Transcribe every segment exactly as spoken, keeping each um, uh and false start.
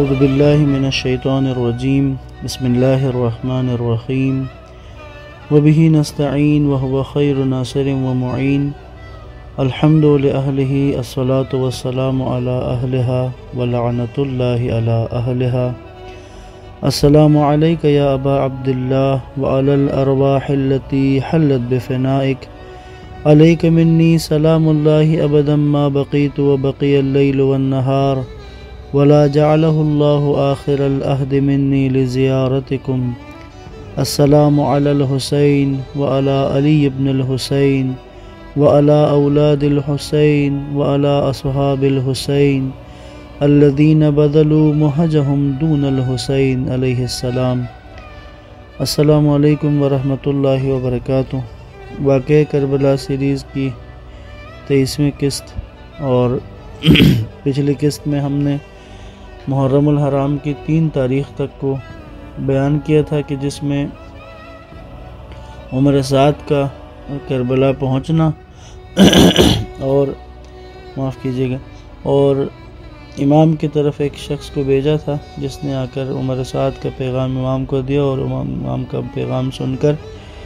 اعوذ باللہ من الشیطان الرجیم بسم اللہ الرحمن الرحیم وبہ نستعین وہو خیر ناصر ومعین الحمد لأہلہ الصلاة والسلام علی اہلہا ولعنۃ اللہ علی اہلہا السلام علیک یا ابا عبداللہ وعلی الارواح التي حلت بفنائک علیک منی سلام اللہ ابدا ما بقیت وبقی اللیل والنہار ولا جعلہ اللہ آخر العہد منی لزیارتکم السلام علی الحسین وعلی علی ابن الحسین وعلی اولاد الحسین وعلی اصحاب الحسین الذین بذلوا مہجہم دون الحسین علیہ السلام۔ السلام علیکم ورحمۃ اللہ وبرکاتہ۔ واقعہ کربلا سیریز کی تیئیسویں قسط، اور پچھلی قسط میں ہم نے محرم الحرام کی تین تاریخ تک کو بیان کیا تھا کہ جس میں عمر سعد کا کربلا پہنچنا اور معاف کیجیے گا اور امام کی طرف ایک شخص کو بھیجا تھا جس نے آ کر عمر سعد کا پیغام امام کو دیا، اور امام کا پیغام سن کر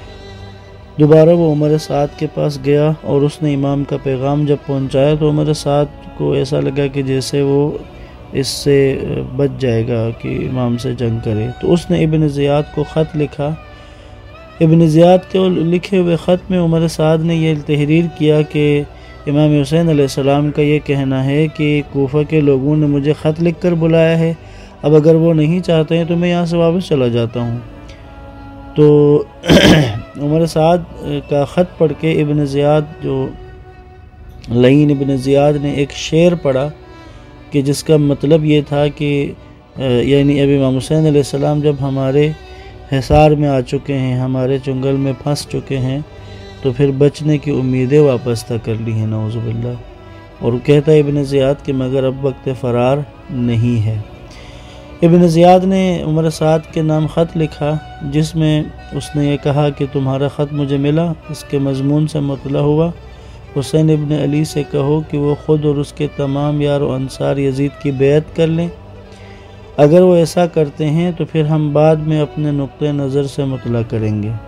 دوبارہ وہ عمر سعد کے پاس گیا، اور اس نے امام کا پیغام جب پہنچایا تو عمر سعد کو ایسا لگا کہ جیسے وہ اس سے بچ جائے گا کہ امام سے جنگ کرے، تو اس نے ابن زیاد کو خط لکھا۔ ابن زیاد کے لکھے ہوئے خط میں عمر سعد نے یہ تحریر کیا کہ امام حسین علیہ السلام کا یہ کہنا ہے کہ کوفہ کے لوگوں نے مجھے خط لکھ کر بلایا ہے، اب اگر وہ نہیں چاہتے ہیں تو میں یہاں سے واپس چلا جاتا ہوں۔ تو عمر سعد کا خط پڑھ کے ابن زیاد جو لعین ابن زیاد نے ایک شعر پڑھا کہ جس کا مطلب یہ تھا کہ یعنی اب امام حسین علیہ السلام جب ہمارے حصار میں آ چکے ہیں، ہمارے چنگل میں پھنس چکے ہیں، تو پھر بچنے کی امیدیں واپس تک کر لی ہیں، نعوذ باللہ۔ اور کہتا ہے ابن زیاد کہ مگر اب وقت فرار نہیں ہے۔ ابن زیاد نے عمر سعد کے نام خط لکھا جس میں اس نے یہ کہا کہ تمہارا خط مجھے ملا، اس کے مضمون سے مطلع ہوا حسین ابن علی سے کہو کہ وہ خود اور اس کے تمام یار و انصار یزید کی بیعت کر لیں، اگر وہ ایسا کرتے ہیں تو پھر ہم بعد میں اپنے نقطہ نظر سے مطلع کریں گے۔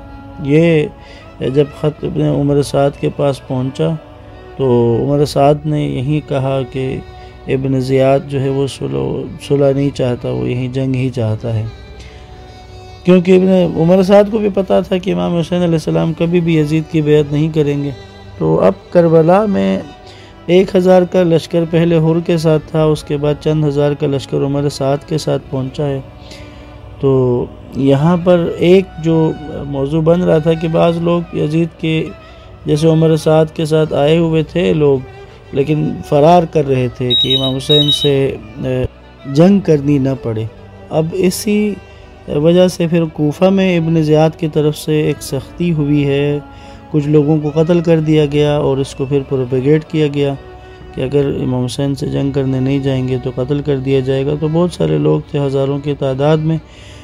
یہ جب خط ابن عمر سعد کے پاس پہنچا تو عمر سعد نے یہی کہا کہ ابن زیاد جو ہے وہ صلح نہیں چاہتا، وہ یہی جنگ ہی چاہتا ہے، کیونکہ ابن عمر سعد کو بھی پتا تھا کہ امام حسین علیہ السلام کبھی بھی یزید کی بیعت نہیں کریں گے۔ تو اب کربلا میں ایک ہزار کا لشکر پہلے حر کے ساتھ تھا، اس کے بعد چند ہزار کا لشکر عمر سعد کے ساتھ پہنچا ہے۔ تو یہاں پر ایک جو موضوع بن رہا تھا کہ بعض لوگ یزید کے جیسے عمر سعد کے ساتھ آئے ہوئے تھے لوگ، لیکن فرار کر رہے تھے کہ امام حسین سے جنگ کرنی نہ پڑے۔ اب اسی وجہ سے پھر کوفہ میں ابن زیاد کی طرف سے ایک سختی ہوئی ہے، کچھ لوگوں کو قتل کر دیا گیا، اور اس کو پھر پروپیگیٹ کیا گیا کہ اگر امام حسین سے جنگ کرنے نہیں جائیں گے تو قتل کر دیا جائے گا۔ تو بہت سارے لوگ تھے ہزاروں کی تعداد میں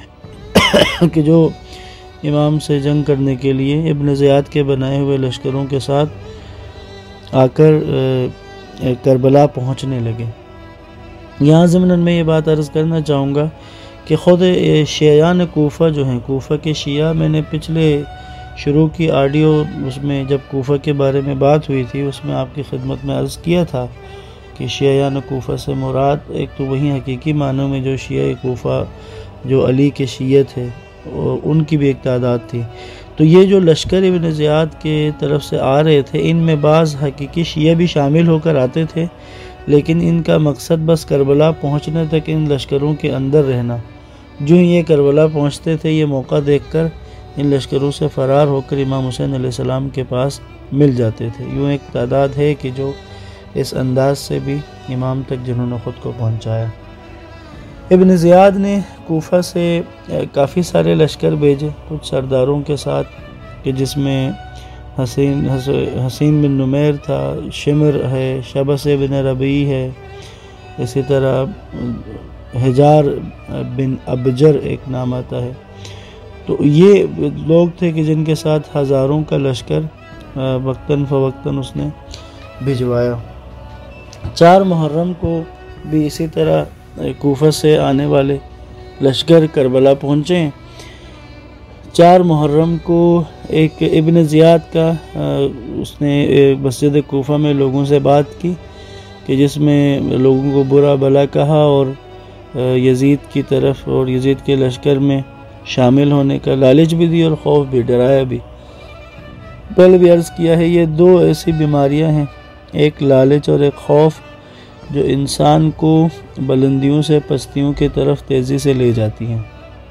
کہ جو امام سے جنگ کرنے کے لیے ابن زیاد کے بنائے ہوئے لشکروں کے ساتھ آ کر کربلا پہنچنے لگے۔ یہاں ضمن میں یہ بات عرض کرنا چاہوں گا کہ خود شیعیان کوفہ جو ہیں، کوفہ کے شیعہ، میں نے پچھلے شروع کی آڈیو اس میں جب کوفہ کے بارے میں بات ہوئی تھی اس میں آپ کی خدمت میں عرض کیا تھا کہ شیعیان کوفہ سے مراد ایک تو وہی حقیقی معنوں میں جو شیعہ کوفہ جو علی کے شیعہ تھے ان کی بھی ایک تعداد تھی۔ تو یہ جو لشکر ابن زیاد کے طرف سے آ رہے تھے ان میں بعض حقیقی شیعہ بھی شامل ہو کر آتے تھے، لیکن ان کا مقصد بس کربلا پہنچنے تک ان لشکروں کے اندر رہنا۔ جو یہ کربلا پہنچتے تھے یہ موقع دیکھ کر ان لشکروں سے فرار ہو کر امام حسین علیہ السلام کے پاس مل جاتے تھے۔ یوں ایک تعداد ہے کہ جو اس انداز سے بھی امام تک جنہوں نے خود کو پہنچایا۔ ابن زیاد نے کوفہ سے کافی سارے لشکر بھیجے کچھ سرداروں کے ساتھ، کہ جس میں حسین حسین بن نمیر تھا، شمر ہے، شبس بن ربیع ہے، اسی طرح حجار بن ابجر ایک نام آتا ہے۔ تو یہ لوگ تھے کہ جن کے ساتھ ہزاروں کا لشکر وقتاً فوقتاً اس نے بھجوایا۔ چار محرم کو بھی اسی طرح کوفہ سے آنے والے لشکر کربلا پہنچے ہیں۔ چار محرم کو ایک ابن زیاد کا اس نے مسجد کوفہ میں لوگوں سے بات کی کہ جس میں لوگوں کو برا بھلا کہا اور یزید کی طرف اور یزید کے لشکر میں شامل ہونے کا لالچ بھی دی اور خوف بھی، ڈرایا بھی۔ پہلے بھی عرض کیا ہے، یہ دو ایسی بیماریاں ہیں، ایک لالچ اور ایک خوف، جو انسان کو بلندیوں سے پستیوں کی طرف تیزی سے لے جاتی ہیں۔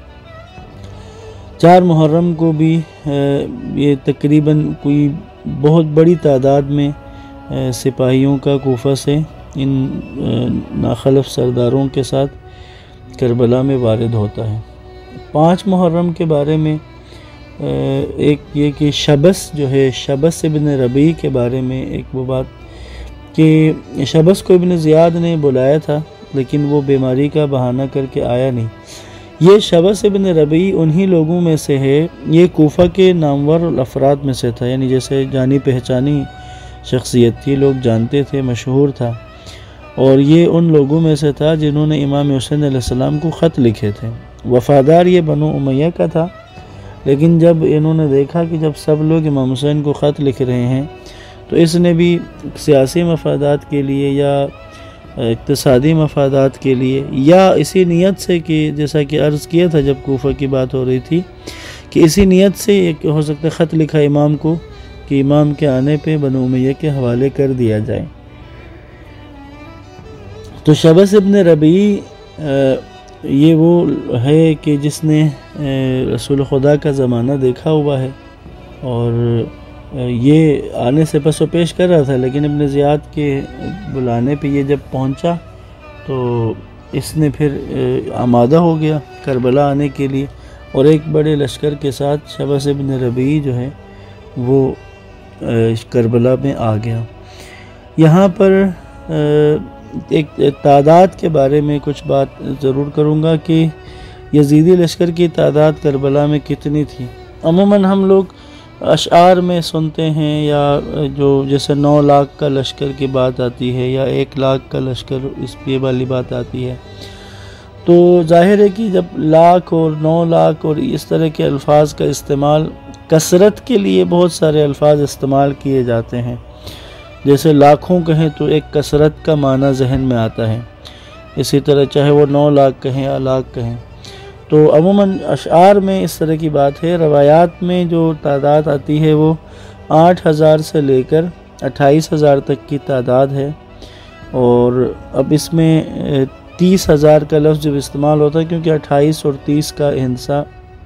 چار محرم کو بھی یہ تقریباً کوئی بہت بڑی تعداد میں سپاہیوں کا کوفہ سے ان ناخلف سرداروں کے ساتھ کربلا میں وارد ہوتا ہے۔ پانچ محرم کے بارے میں ایک یہ کہ شبس جو ہے، شبس ابن ربیع کے بارے میں ایک وہ بات کہ شبس کو ابن زیاد نے بلایا تھا لیکن وہ بیماری کا بہانہ کر کے آیا نہیں۔ یہ شبس ابن ربیع انہی لوگوں میں سے ہے، یہ کوفہ کے نامور افراد میں سے تھا، یعنی جیسے جانی پہچانی شخصیت تھی، لوگ جانتے تھے، مشہور تھا، اور یہ ان لوگوں میں سے تھا جنہوں نے امام حسین علیہ السلام کو خط لکھے تھے۔ وفادار یہ بنو امیہ کا تھا، لیکن جب انہوں نے دیکھا کہ جب سب لوگ امام حسین کو خط لکھ رہے ہیں تو اس نے بھی سیاسی مفادات کے لیے یا اقتصادی مفادات کے لیے یا اسی نیت سے کہ جیسا کہ عرض کیا تھا جب کوفہ کی بات ہو رہی تھی کہ اسی نیت سے ایک ہو سکتا ہے خط لکھا امام کو کہ امام کے آنے پہ بنو امیہ کے حوالے کر دیا جائے۔ تو شبس ابن ربیع یہ وہ ہے کہ جس نے رسول خدا کا زمانہ دیکھا ہوا ہے اور یہ آنے سے پس و پیش کر رہا تھا، لیکن ابن زیاد کے بلانے پہ یہ جب پہنچا تو اس نے پھر آمادہ ہو گیا کربلا آنے کے لیے، اور ایک بڑے لشکر کے ساتھ شبس ابن ربیع جو ہے وہ کربلا میں آ گیا۔ یہاں پر ایک تعداد کے بارے میں کچھ بات ضرور کروں گا کہ یزیدی لشکر کی تعداد کربلا میں کتنی تھی۔ عموماً ہم لوگ اشعار میں سنتے ہیں یا جو جیسے نو لاکھ کا لشکر کی بات آتی ہے یا ایک لاکھ کا لشکر، اس پہ والی بات آتی ہے، تو ظاہر ہے کہ جب لاکھ اور نو لاکھ اور اس طرح کے الفاظ کا استعمال، کثرت کے لیے بہت سارے الفاظ استعمال کیے جاتے ہیں، جیسے لاکھوں کہیں تو ایک کثرت کا معنی ذہن میں آتا ہے، اسی طرح چاہے وہ نو لاکھ کہیں یا لاکھ کہیں، تو عموماً اشعار میں اس طرح کی بات ہے۔ روایات میں جو تعداد آتی ہے وہ آٹھ ہزار سے لے کر اٹھائیس ہزار تک کی تعداد ہے، اور اب اس میں تیس ہزار کا لفظ جب استعمال ہوتا ہے کیونکہ اٹھائیس اور تیس کا ہندسہ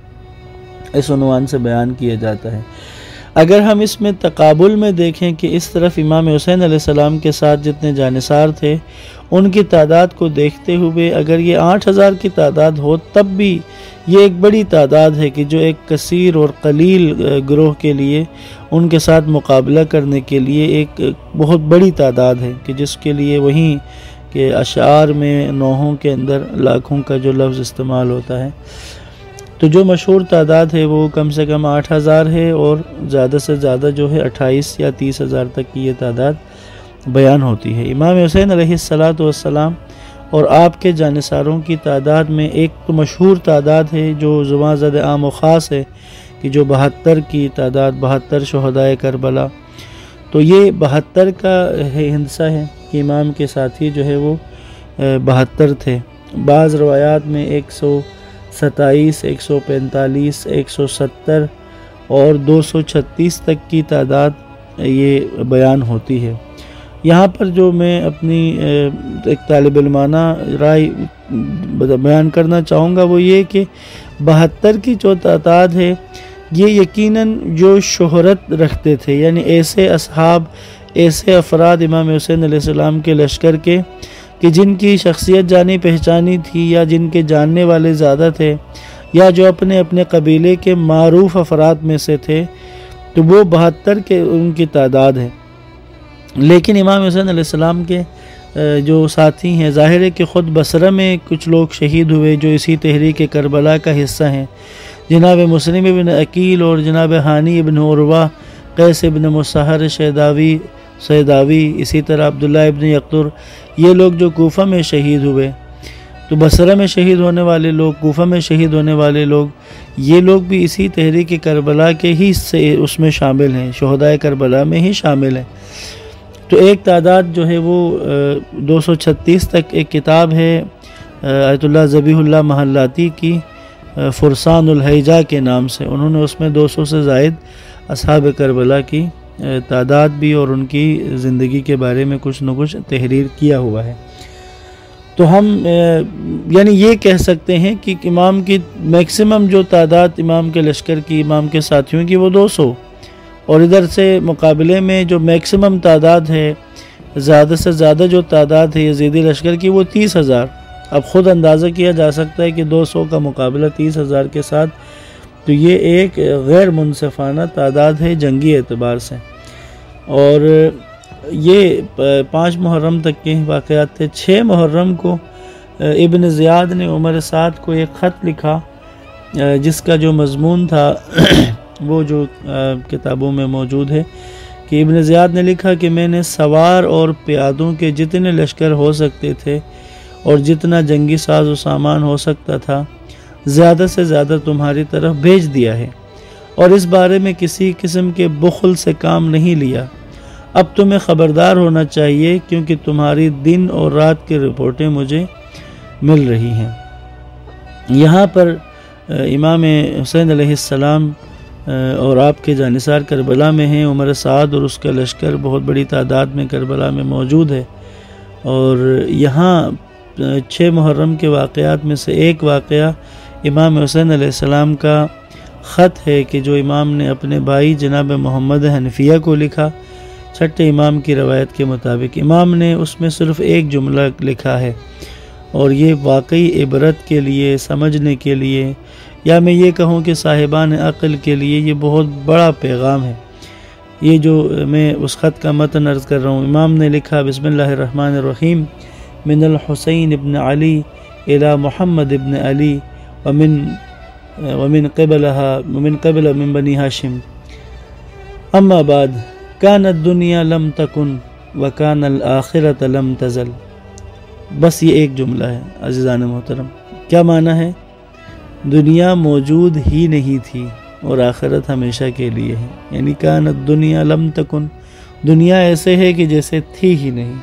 اس عنوان سے بیان کیا جاتا ہے۔ اگر ہم اس میں تقابل میں دیکھیں کہ اس طرف امام حسین علیہ السلام کے ساتھ جتنے جانثار تھے ان کی تعداد کو دیکھتے ہوئے اگر یہ آٹھ ہزار کی تعداد ہو تب بھی یہ ایک بڑی تعداد ہے کہ جو ایک کثیر اور قلیل گروہ کے لیے ان کے ساتھ مقابلہ کرنے کے لیے ایک بہت بڑی تعداد ہے، کہ جس کے لیے وہیں کہ اشعار میں نوحوں کے اندر لاکھوں کا جو لفظ استعمال ہوتا ہے، تو جو مشہور تعداد ہے وہ کم سے کم آٹھ ہزار ہے، اور زیادہ سے زیادہ جو ہے اٹھائیس یا تیس ہزار تک کی یہ تعداد بیان ہوتی ہے۔ امام حسین علیہ السلام اور آپ کے جانثاروں کی تعداد میں ایک تو مشہور تعداد ہے جو زباں زد عام و خاص ہے کہ جو بہتر کی تعداد، بہتر شہدائے کربلا، تو یہ بہتر کا ہندسہ ہے کہ امام کے ساتھی جو ہے وہ بہتر تھے۔ بعض روایات میں ایک سو ستائیس، ایک سو پینتالیس، ایک سو ستر اور دو سو چھتیس تک کی تعداد یہ بیان ہوتی ہے۔ یہاں پر جو میں اپنی ایک طالب علمانہ رائے بیان کرنا چاہوں گا وہ یہ کہ بہتر کی جو تعداد ہے یہ یقیناً جو شہرت رکھتے تھے، یعنی ایسے اصحاب، ایسے افراد امام حسین علیہ السلام کے لشکر کے کہ جن کی شخصیت جانی پہچانی تھی یا جن کے جاننے والے زیادہ تھے یا جو اپنے اپنے قبیلے کے معروف افراد میں سے تھے، تو وہ بہتر کے ان کی تعداد ہے۔ لیکن امام حسین علیہ السلام کے جو ساتھی ہیں، ظاہر ہے کہ خود بصرہ میں کچھ لوگ شہید ہوئے جو اسی تحریک کربلا کا حصہ ہیں، جناب مسلم ابن عقیل اور جناب ہانی ابن عروہ، قیس ابن مصہر شیداوی سیداوی، اسی طرح عبداللہ ابن یقطر، یہ لوگ جو کوفہ میں شہید ہوئے، تو بصرہ میں شہید ہونے والے لوگ، کوفہ میں شہید ہونے والے لوگ، یہ لوگ بھی اسی تحریک کربلا کے ہی سے اس میں شامل ہیں، شہدائے کربلا میں ہی شامل ہیں۔ تو ایک تعداد جو ہے وہ دو سو چھتیس تک ایک کتاب ہے آیت اللہ ذبیح اللہ محلاتی کی، فرسان الحیجہ کے نام سے، انہوں نے اس میں دو سو سے زائد اصحاب کربلا کی تعداد بھی اور ان کی زندگی کے بارے میں کچھ نہ کچھ تحریر کیا ہوا ہے۔ تو ہم یعنی یہ کہہ سکتے ہیں کہ امام کی میکسیمم جو تعداد امام کے لشکر کی، امام کے ساتھیوں کی، وہ دو سو، اور ادھر سے مقابلے میں جو میکسیمم تعداد ہے، زیادہ سے زیادہ جو تعداد ہے یزیدی لشکر کی، وہ تیس ہزار۔ اب خود اندازہ کیا جا سکتا ہے کہ دو سو کا مقابلہ تیس ہزار کے ساتھ، تو یہ ایک غیر منصفانہ تعداد ہے جنگی اعتبار سے۔ اور یہ پانچ محرم تک کے واقعات تھے۔ چھ محرم کو ابن زیاد نے عمر سعد کو ایک خط لکھا جس کا جو مضمون تھا وہ جو کتابوں میں موجود ہے کہ ابن زیاد نے لکھا کہ میں نے سوار اور پیادوں کے جتنے لشکر ہو سکتے تھے اور جتنا جنگی ساز و سامان ہو سکتا تھا زیادہ سے زیادہ تمہاری طرف بھیج دیا ہے، اور اس بارے میں کسی قسم کے بخل سے کام نہیں لیا۔ اب تمہیں خبردار ہونا چاہیے کیونکہ تمہاری دن اور رات کی رپورٹیں مجھے مل رہی ہیں۔ یہاں پر امام حسین علیہ السلام اور آپ کے جانثار کربلا میں ہیں، عمر سعد اور اس کا لشکر بہت بڑی تعداد میں کربلا میں موجود ہے، اور یہاں چھ محرم کے واقعات میں سے ایک واقعہ امام حسین علیہ السلام کا خط ہے کہ جو امام نے اپنے بھائی جناب محمد حنفیہ کو لکھا۔ چھٹے امام کی روایت کے مطابق امام نے اس میں صرف ایک جملہ لکھا ہے، اور یہ واقعی عبرت کے لیے، سمجھنے کے لیے، یا میں یہ کہوں کہ صاحبان عقل کے لیے یہ بہت بڑا پیغام ہے۔ یہ جو میں اس خط کا متن عرض کر رہا ہوں، امام نے لکھا بسم اللہ الرحمن الرحیم، من الحسین ابن علی الى محمد ابن علی ومن ومن قبلها ومن قبل من بنی ہاشم، اما بعد کان الدنیا لم تکن وکان الآخرۃ لم تزل۔ بس یہ ایک جملہ ہے عزیزان محترم۔ کیا معنی ہے؟ دنیا موجود ہی نہیں تھی اور آخرت ہمیشہ کے لیے ہے، یعنی کان الدنیا لم تکن، دنیا ایسے ہے کہ جیسے تھی ہی نہیں،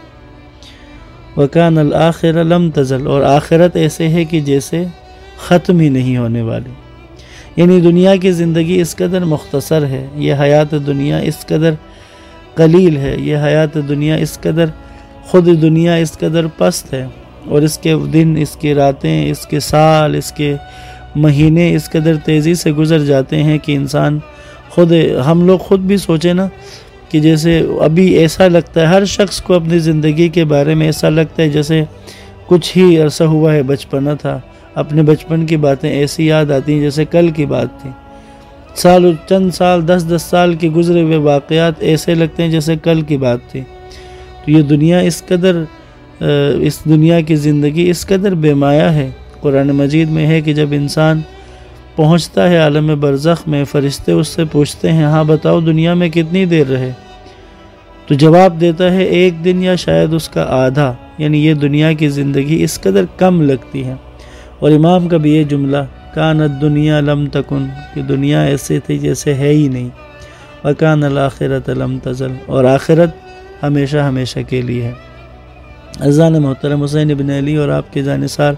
وکان الآخرۃ لم تزل، اور آخرت ایسے ہے کہ جیسے ختم ہی نہیں ہونے والی۔ یعنی دنیا کی زندگی اس قدر مختصر ہے، یہ حیات دنیا اس قدر قلیل ہے، یہ حیات دنیا اس قدر، خود دنیا اس قدر پست ہے، اور اس کے دن، اس کی راتیں، اس کے سال، اس کے مہینے اس قدر تیزی سے گزر جاتے ہیں کہ انسان خود، ہم لوگ خود بھی سوچیں نا کہ جیسے ابھی ایسا لگتا ہے، ہر شخص کو اپنی زندگی کے بارے میں ایسا لگتا ہے جیسے کچھ ہی عرصہ ہوا ہے، بچپنا تھا، اپنے بچپن کی باتیں ایسی یاد آتی ہیں جیسے کل کی بات تھی، سال چند سال دس دس سال کے گزرے ہوئے واقعات ایسے لگتے ہیں جیسے کل کی بات تھی۔ تو یہ دنیا اس قدر، اس دنیا کی زندگی اس قدر بے مایہ ہے۔ قرآن مجید میں ہے کہ جب انسان پہنچتا ہے عالم برزخ میں، فرشتے اس سے پوچھتے ہیں ہاں بتاؤ دنیا میں کتنی دیر رہے، تو جواب دیتا ہے ایک دن یا شاید اس کا آدھا، یعنی یہ دنیا کی زندگی اس قدر کم لگتی ہے۔ اور امام کا بھی یہ جملہ کانت دنیا لم تکن، کہ دنیا ایسے تھی جیسے ہے ہی نہیں، وکان الآخرۃ لم تزل، اور آخرت ہمیشہ ہمیشہ کے لیے ہے۔ عزیزان محترم، حسین ابن علی اور آپ کے جانثار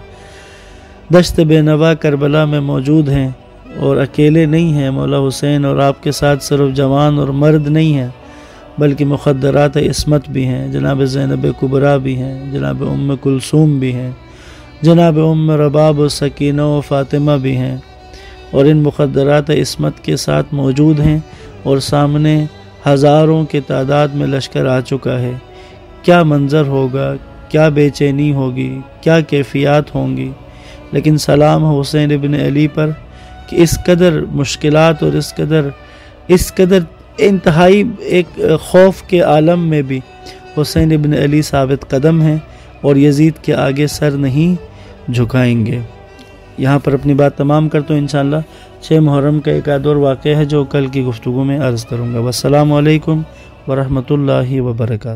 دشت بے نوا کربلا میں موجود ہیں، اور اکیلے نہیں ہیں۔ مولا حسین اور آپ کے ساتھ صرف جوان اور مرد نہیں ہیں، بلکہ مخدرات عصمت بھی ہیں، جناب زینب کبریٰ بھی ہیں، جناب ام کلثوم بھی ہیں، جناب ام رباب و سکینہ و فاطمہ بھی ہیں، اور ان مخدرات عصمت کے ساتھ موجود ہیں، اور سامنے ہزاروں کی تعداد میں لشکر آ چکا ہے۔ کیا منظر ہوگا، کیا بے چینی ہوگی، کیا کیفیات ہوں گی، لیکن سلام حسین ابن علی پر کہ اس قدر مشکلات اور اس قدر اس قدر انتہائی ایک خوف کے عالم میں بھی حسین ابن علی ثابت قدم ہیں، اور یزید کے آگے سر نہیں جھکائیں گے۔ یہاں پر اپنی بات تمام کرتا ہوں۔ انشاءاللہ چھ محرم کا ایک آدھ اور واقعہ ہے جو کل کی گفتگو میں عرض کروں گا۔ والسلام علیکم ورحمۃ اللہ وبرکاتہ۔